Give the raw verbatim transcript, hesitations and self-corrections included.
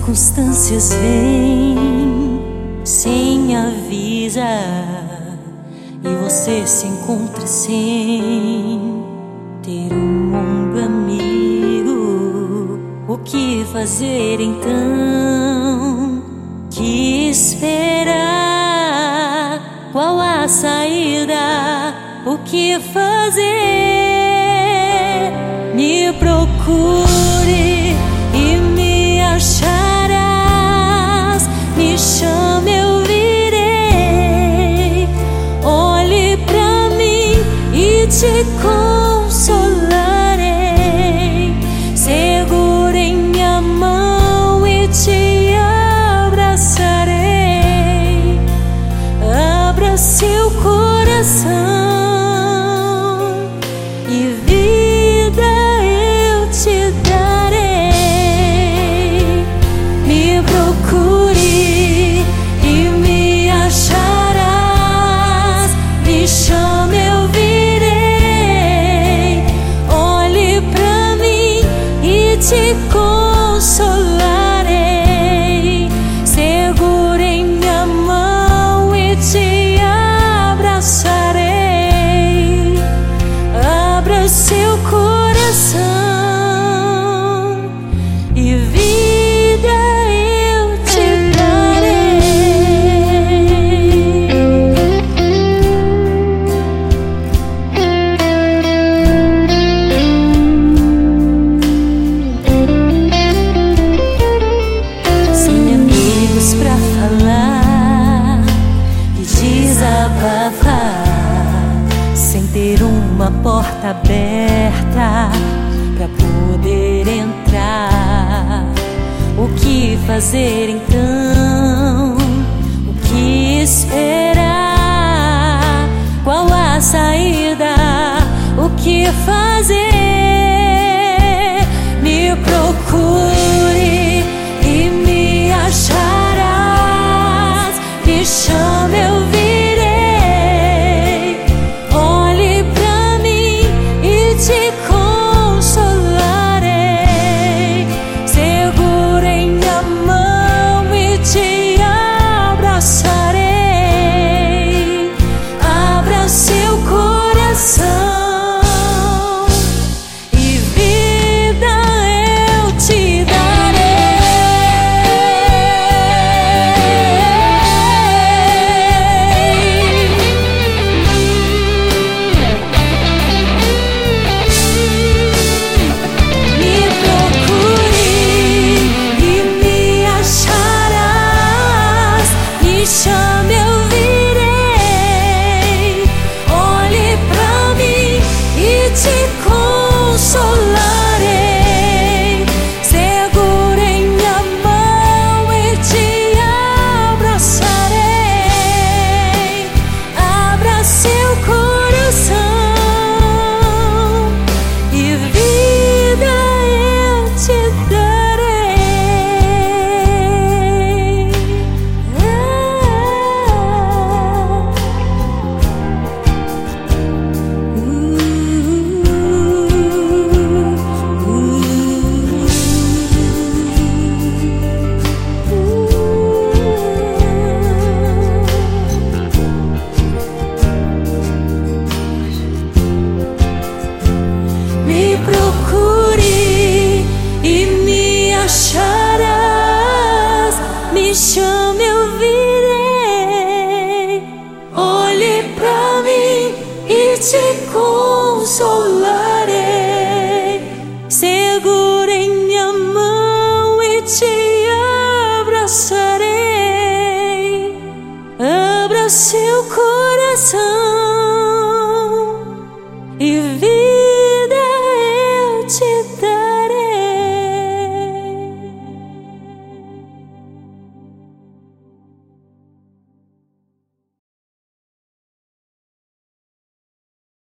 circunstâncias vêm sem avisar e você se encontra sem ter um ombro amigo. O que fazer então? Que esperar? Qual a saída? O que fazer? Me procure e me acharás, me chame, eu virei. Olhe pra mim e te consolarei. Segure em minha mão e te abraçarei. Abra seu coração e vida eu te darei. Me procure e me acharás, me chame, eu virei. Olhe pra mim e te consolarei. Segure em minha mão e te abraçarei. Abra seu coração e vida eu te darei. Sem amigos pra falar e desabafar, sem ter uma porta aberta pra poder entrar. O que fazer então? O que esperar? Qual a saída? O que fazer? Me procure e me acharás, me chame, eu virei. Olhe pra mim e te consolarei. Segure em minha mão e te abraçarei. Abra seu coração e vida eu te chame, eu virei. Olhe pra mim e te consolarei. Segure em minha mão e te abraçarei. Abra seu coração e vida eu te darei. Me procure e me acharás, me chame, eu virei. Olhe pra mim e te consolarei. Segure em minha mão e te abraçarei. Abra seu coração